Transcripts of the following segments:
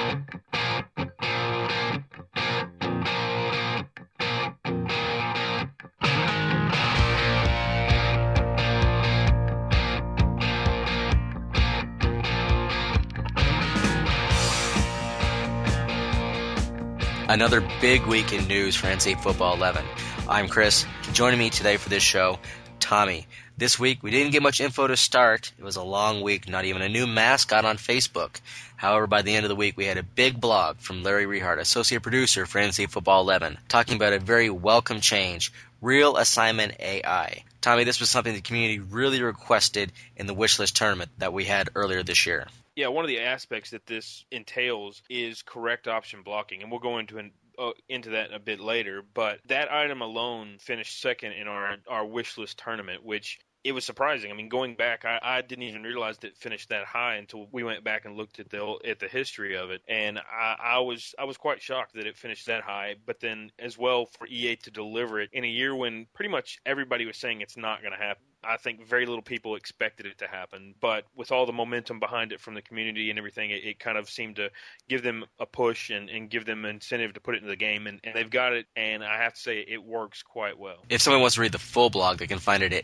Another big week in news for NCAA Football 11. I'm Chris. Joining me today for this show, Tommy. This week, we didn't get much info to start. It was a long week, not even a new mascot on Facebook. However, by the end of the week, we had a big blog from Larry Rehart, associate producer for NCAA Football 11, talking about a very welcome change, Real Assignment AI. Tommy, this was something the community really requested in the wishlist tournament that we had earlier this year. Yeah, one of the aspects that this entails is correct option blocking, and we'll go into that a bit later. But that item alone finished second in our wish list tournament, which it was surprising. I mean, going back, I didn't even realize that it finished that high until we went back and looked at the history of it, and I was quite shocked that it finished that high. But then as well for EA to deliver it in a year when pretty much everybody was saying it's not going to happen. I think very little people expected it to happen, but with all the momentum behind it from the community and everything, it kind of seemed to give them a push and give them incentive to put it in the game, and they've got it, and I have to say it works quite well. If someone wants to read the full blog, they can find it at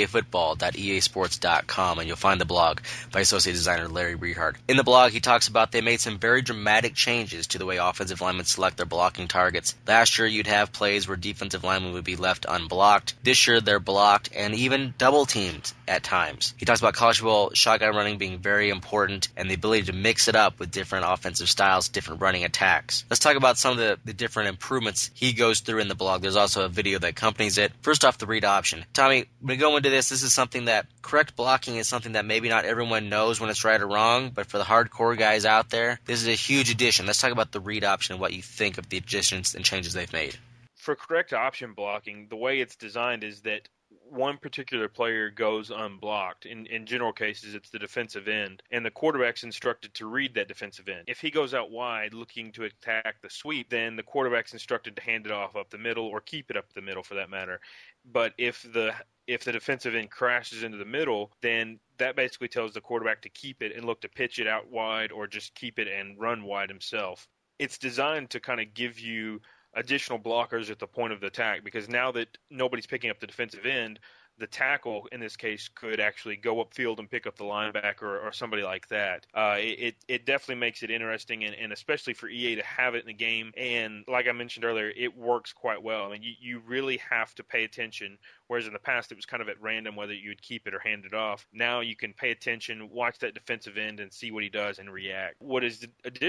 ncaafootball.easports.com, and you'll find the blog by associate designer Larry Rehart. In the blog, he talks about they made some very dramatic changes to the way offensive linemen select their blocking targets. Last year, you'd have plays where defensive linemen would be left unblocked. This year, they're blocked and even double teamed at times. He talks about college football shotgun running being very important and the ability to mix it up with different offensive styles, different running attacks. Let's talk about some of the different improvements he goes through in the blog. There's also a video that accompanies it. First off, the read option. Tommy, when we go into this is something that correct blocking is something that maybe not everyone knows when it's right or wrong, but for the hardcore guys out there, this is a huge addition. Let's talk about the read option and what you think of the additions and changes they've made. For correct option blocking, the way it's designed is that one particular player goes unblocked. In general cases, it's the defensive end, and the quarterback's instructed to read that defensive end. If he goes out wide looking to attack the sweep, then the quarterback's instructed to hand it off up the middle or keep it up the middle for that matter. But if the defensive end crashes into the middle, then that basically tells the quarterback to keep it and look to pitch it out wide or just keep it and run wide himself. It's designed to kind of give you additional blockers at the point of the attack, because now that nobody's picking up the defensive end, the tackle in this case could actually go upfield and pick up the linebacker or somebody like that. It definitely makes it interesting, and especially for EA to have it in the game. And like I mentioned earlier, it works quite well. I mean, you really have to pay attention, whereas in the past it was kind of at random whether you'd keep it or hand it off. Now you can pay attention, watch that defensive end, and see what he does and react. What is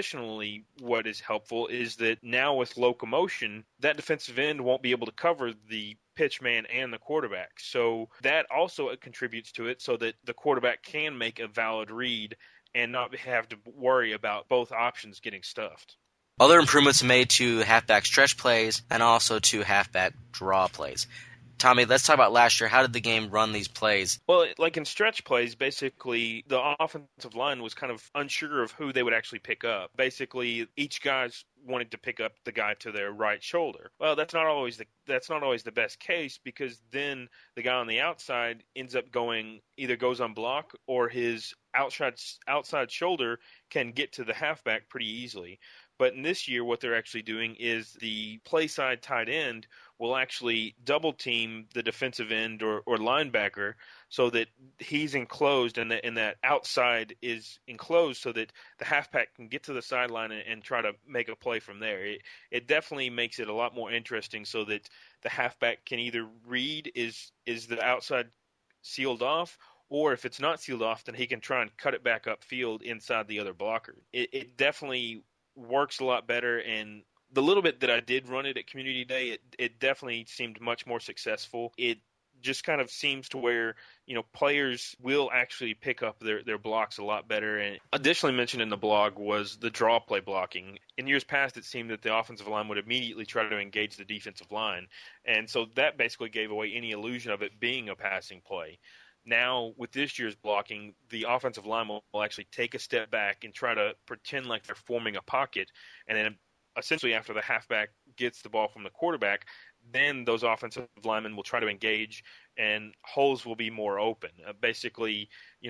helpful is that now with locomotion, that defensive end won't be able to cover the pitch man and the quarterback. So that also contributes to it so that the quarterback can make a valid read and not have to worry about both options getting stuffed. Other improvements made to halfback stretch plays and also to halfback draw plays. Tommy, let's talk about last year. How did the game run these plays? Well, like in stretch plays, basically the offensive line was kind of unsure of who they would actually pick up. Basically, each guy's wanted to pick up the guy to their right shoulder. Well, that's not always the best case, because then the guy on the outside ends up goes on block, or his outside shoulder can get to the halfback pretty easily. But in this year, what they're actually doing is the play side tight end will actually double team the defensive end or linebacker, so that he's enclosed and that outside is enclosed, so that the halfback can get to the sideline and try to make a play from there. It definitely makes it a lot more interesting, so that the halfback can either read is the outside sealed off, or if it's not sealed off, then he can try and cut it back upfield inside the other blocker. It definitely works a lot better, and the little bit that I did run it at Community Day, it definitely seemed much more successful. It just kind of seems to where, players will actually pick up their blocks a lot better. And additionally mentioned in the blog was the draw play blocking. In years past, it seemed that the offensive line would immediately try to engage the defensive line, and so that basically gave away any illusion of it being a passing play. Now, with this year's blocking, the offensive line will actually take a step back and try to pretend like they're forming a pocket, and then essentially after the halfback gets the ball from the quarterback, then those offensive linemen will try to engage and holes will be more open. Basically,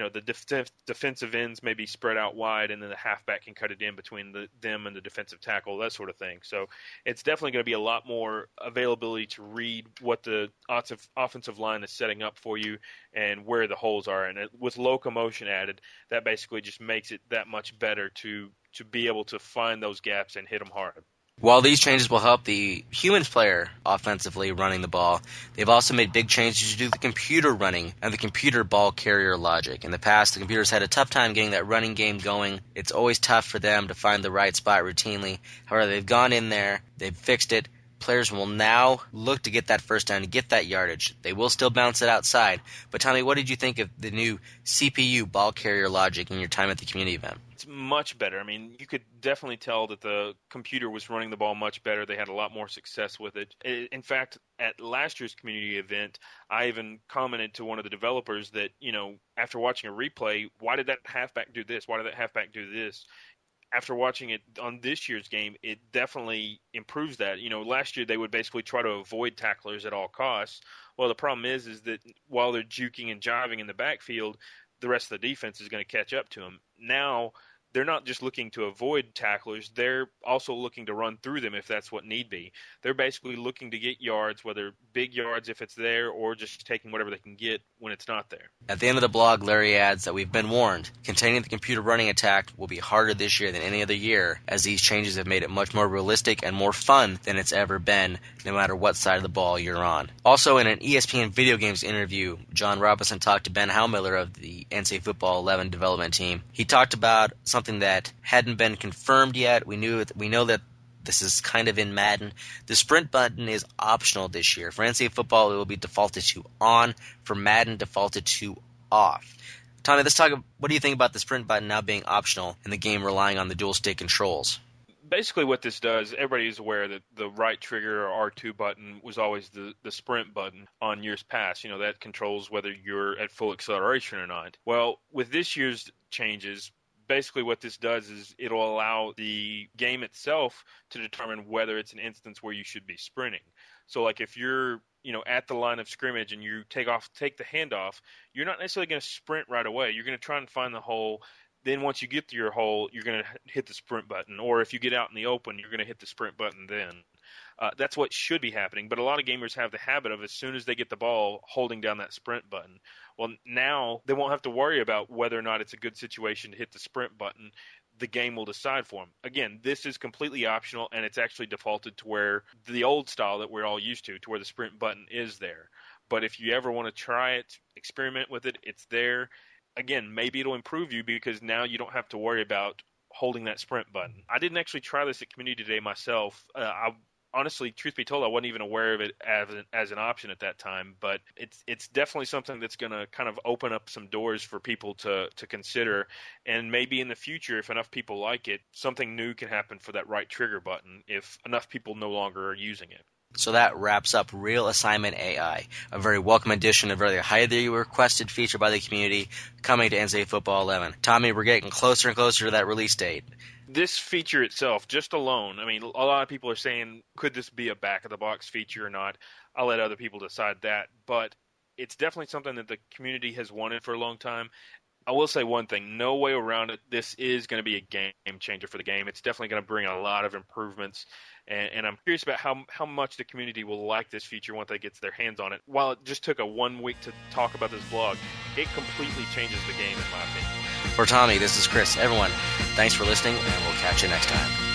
the defensive ends may be spread out wide, and then the halfback can cut it in between them and the defensive tackle, that sort of thing. So it's definitely going to be a lot more availability to read what the offensive line is setting up for you and where the holes are. And with locomotion added, that basically just makes it that much better to be able to find those gaps and hit them hard. While these changes will help the human player offensively running the ball, they've also made big changes to the computer running and the computer ball carrier logic. In the past, the computers had a tough time getting that running game going. It's always tough for them to find the right spot routinely. However, they've gone in there, they've fixed it. Players will now look to get that first down, to get that yardage. They will still bounce it outside. But Tommy, what did you think of the new CPU ball carrier logic in your time at the community event? It's much better. I mean, you could definitely tell that the computer was running the ball much better. They had a lot more success with it. In fact, at last year's community event, I even commented to one of the developers that, after watching a replay, why did that halfback do this? Why did that halfback do this? After watching it on this year's game, it definitely improves that. Last year they would basically try to avoid tacklers at all costs. Well, the problem is that while they're juking and jiving in the backfield, the rest of the defense is going to catch up to them. Now, they're not just looking to avoid tacklers, they're also looking to run through them if that's what need be. They're basically looking to get yards, whether big yards if it's there, or just taking whatever they can get when it's not there. At the end of the blog, Larry adds that we've been warned. Containing the computer running attack will be harder this year than any other year, as these changes have made it much more realistic and more fun than it's ever been, no matter what side of the ball you're on. Also, in an ESPN Video Games interview, John Robinson talked to Ben Howmiller of the NCAA Football 11 development team. He talked about something that hadn't been confirmed yet. We know that this is kind of in Madden. The sprint button is optional this year. For NCAA football, it will be defaulted to on. For Madden, defaulted to off. Tommy, let's talk. What do you think about the sprint button now being optional and the game relying on the dual stick controls? Basically what this does, everybody is aware that the right trigger or R2 button was always the sprint button on years past. That controls whether you're at full acceleration or not. Well, with this year's changes, basically what this does is it'll allow the game itself to determine whether it's an instance where you should be sprinting. So like if you're at the line of scrimmage and you take the handoff, you're not necessarily going to sprint right away. You're going to try and find the hole. Then once you get to your hole, you're going to hit the sprint button. Or if you get out in the open, you're going to hit the sprint button then. That's what should be happening. But a lot of gamers have the habit of, as soon as they get the ball, holding down that sprint button. Well, now they won't have to worry about whether or not it's a good situation to hit the sprint button. The game will decide for them. Again, this is completely optional, and it's actually defaulted to where the old style that we're all used to where the sprint button is there. But if you ever want to try it, experiment with it, it's there. Again, maybe it'll improve you because now you don't have to worry about holding that sprint button. I didn't actually try this at Community Day myself. Honestly, truth be told, I wasn't even aware of it as an option at that time, but it's definitely something that's going to kind of open up some doors for people to consider, and maybe in the future, if enough people like it, something new can happen for that right trigger button if enough people no longer are using it. So that wraps up Real Assignment AI, a very welcome addition, a very highly requested feature by the community coming to NCAA Football 11. Tommy, we're getting closer and closer to that release date. This feature itself, just alone, I mean, a lot of people are saying, could this be a back-of-the-box feature or not? I'll let other people decide that. But it's definitely something that the community has wanted for a long time. I will say one thing, no way around it, this is going to be a game changer for the game. It's definitely going to bring a lot of improvements, and I'm curious about how much the community will like this feature once they get their hands on it. While it just took 1 week to talk about this blog, it completely changes the game in my opinion. For Tommy, this is Chris. Everyone, thanks for listening, and we'll catch you next time.